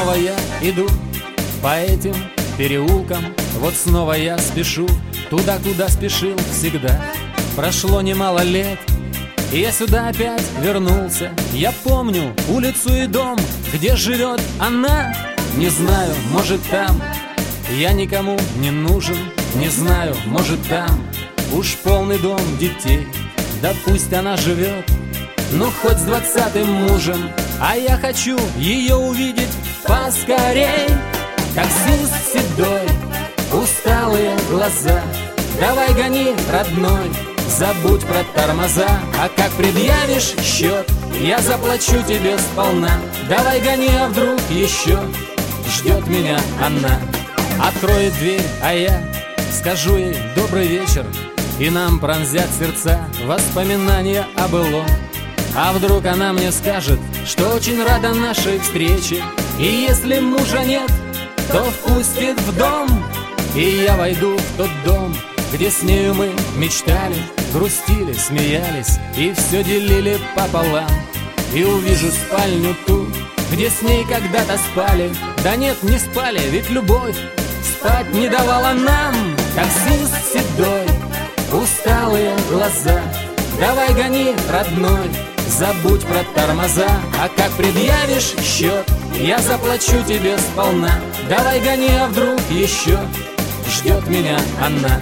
снова я иду по этим переулкам, вот снова я спешу туда, куда спешил всегда. Прошло немало лет, и я сюда опять вернулся. Я помню улицу и дом, где живет она. Не знаю, может там я никому не нужен. Не знаю, может там уж полный дом детей. Да пусть она живет, ну хоть с 20-м мужем. А я хочу ее увидеть поскорей. Таксист седой, усталые глаза. Давай гони, родной, забудь про тормоза. А как предъявишь счет, я заплачу тебе сполна. Давай гони, а вдруг еще ждет меня она. Откроет дверь, а я скажу ей добрый вечер, и нам пронзят сердца воспоминания о былом. А вдруг она мне скажет, что очень рада нашей встрече, и если мужа нет, то впустит в дом. И я войду в тот дом, где с нею мы мечтали, грустили, смеялись и все делили пополам. И увижу спальню ту, где с ней когда-то спали. Да нет, не спали, ведь любовь спать не давала нам. Таксист седой, усталые глаза. Давай гони, родной, забудь про тормоза. А как предъявишь счет, я заплачу тебе сполна. Давай гони, а вдруг еще ждет меня она.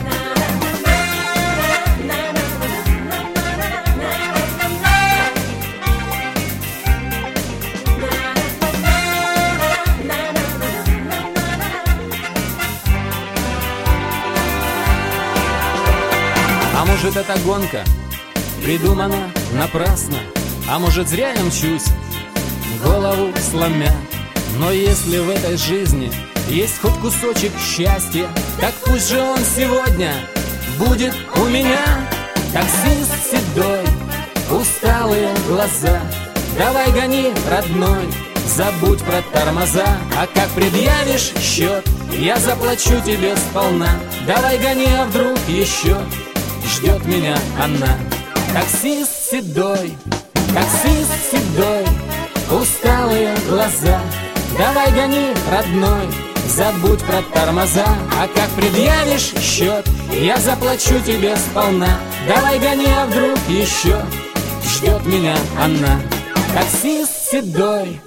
А может, эта гонка придумана напрасно, а может, зря я мчусь, голову сломя. Но если в этой жизни есть хоть кусочек счастья, так пусть же он сегодня будет у меня. Таксист седой, усталые глаза. Давай гони, родной, забудь про тормоза. А как предъявишь счет, я заплачу тебе сполна. Давай гони, а вдруг еще ждет меня она. Таксист седой, усталые глаза. Давай гони, родной, забудь про тормоза. А как предъявишь счет, я заплачу тебе сполна. Давай гони, а вдруг еще ждет меня она. Таксист седой,